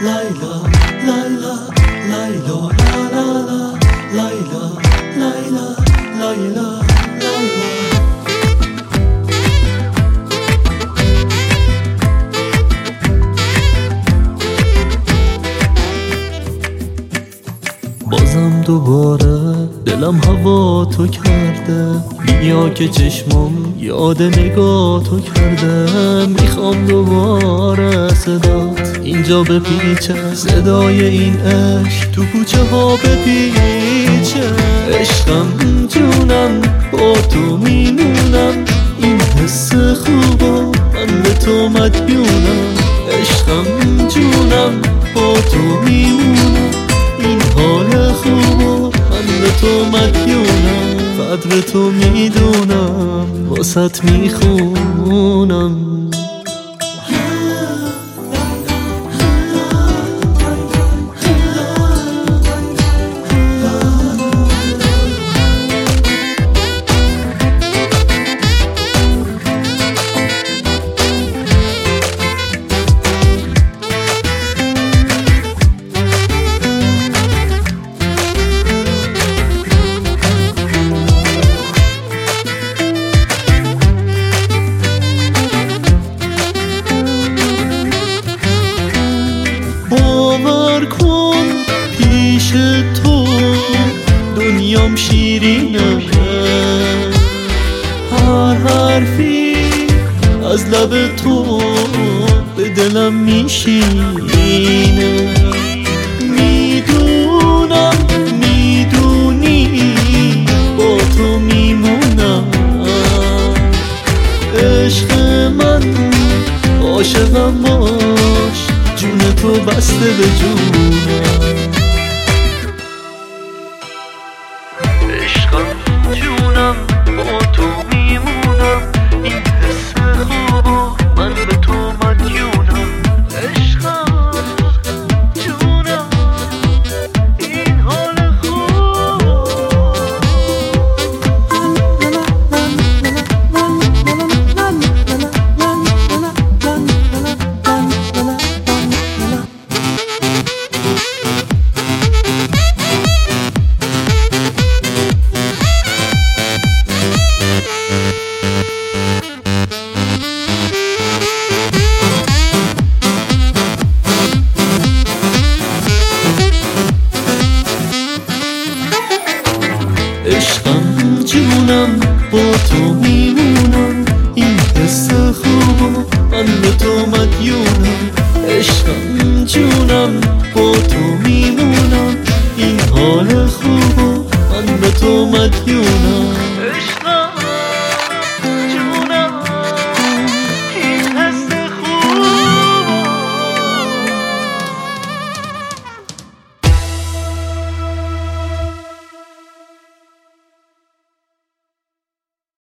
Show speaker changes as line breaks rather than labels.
Layla, Layla, Layla, la la la, Layla, Layla, Layla, Layla. بازم دوباره دلم هوا تو کرده، بیا که چشمم یاد نگاه تو کرده. میخوام دوباره صدات اینجا بپیچه، صدای این عشق تو کوچه ها بپیچه. عشقم جونم با تو میمونم، این حس خوبا من به تو مدیونم. عشقم جونم با تو میمونم، این حال خوبا من به تو مدیونم. قدر تو میدونم، واسط میخونم. باور کن پیش تو دنیام شیرینه، هر حرفی از لب تو به دلم میشینه. میدونم میدونی با تو میمونم، عشق من عاشقم باش، جون تو بسته به جونم. عشقم جونم با تو میمونم، این حس خوبا من به تو مدیونم. عشقم جونم این حال خوب. عشقم جونم با تو میمونم، این حس خوبا من به تو مدیونم. عشقم جونم با تو میمونم، این حال خوبا من به تو مدیونم.